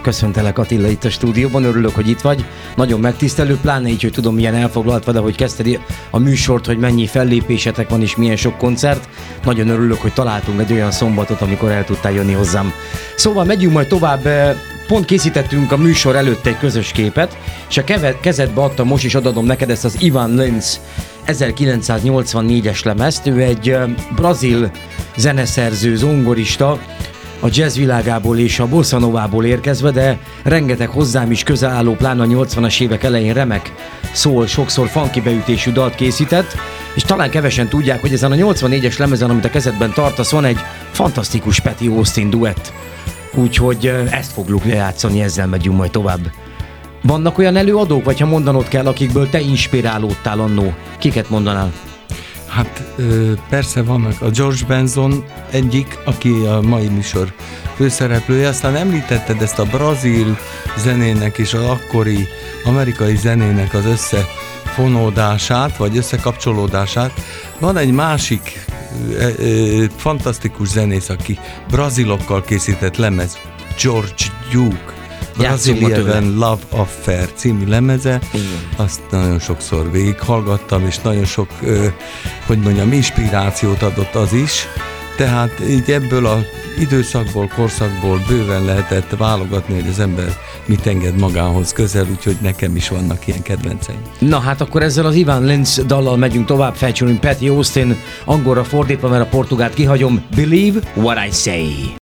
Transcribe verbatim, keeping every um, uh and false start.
Köszöntelek, Attila, itt a stúdióban, örülök, hogy itt vagy. Nagyon megtisztelő, pláne így, hogy tudom, milyen elfoglalt vagy, ahogy kezdted a műsort, hogy mennyi fellépésetek van és milyen sok koncert. Nagyon örülök, hogy találtunk egy olyan szombatot, amikor el tudtál jönni hozzám. Szóval megyünk majd tovább. Pont készítettünk a műsor előtt egy közös képet, és a kezedbe adtam, most is adom neked ezt az Ivan Lins ezerkilencszáznyolcvannégyes lemezt. Ő egy brazil zeneszerző, zongorista, a jazz világából és a bossa novából érkezve, de rengeteg hozzám is közel álló, pláne a nyolcvanas évek elején remek szól, sokszor funky beütésű dalt készített, és talán kevesen tudják, hogy ezen a nyolcvannégyes lemezen, amit a kezedben tartasz, van egy fantasztikus Patty Austin duett. Úgyhogy ezt fogjuk lejátszani, ezzel megyünk majd tovább. Vannak olyan előadók, vagy ha mondanod kell, akikből te inspirálódtál annó? Kiket mondanál? Hát persze vannak. A George Benson egyik, aki a mai műsor főszereplője. Aztán említetted ezt a brazil zenének és az akkori amerikai zenének az összefonódását, vagy összekapcsolódását. Van egy másik e, e, fantasztikus zenész, aki brazilokkal készített lemez, George Duke. Brazilian Love Affair című lemeze. Igen. Azt nagyon sokszor végighallgattam, és nagyon sok, ö, hogy mondjam, inspirációt adott az is. Tehát így ebből az időszakból, korszakból bőven lehetett válogatni, hogy az ember mit enged magához közel, úgyhogy nekem is vannak ilyen kedvenceim. Na hát akkor ezzel az Ivan Lins dallal megyünk tovább, featuring Patty Austin, angolra fordítva, mert a portugált kihagyom. Believe what I say.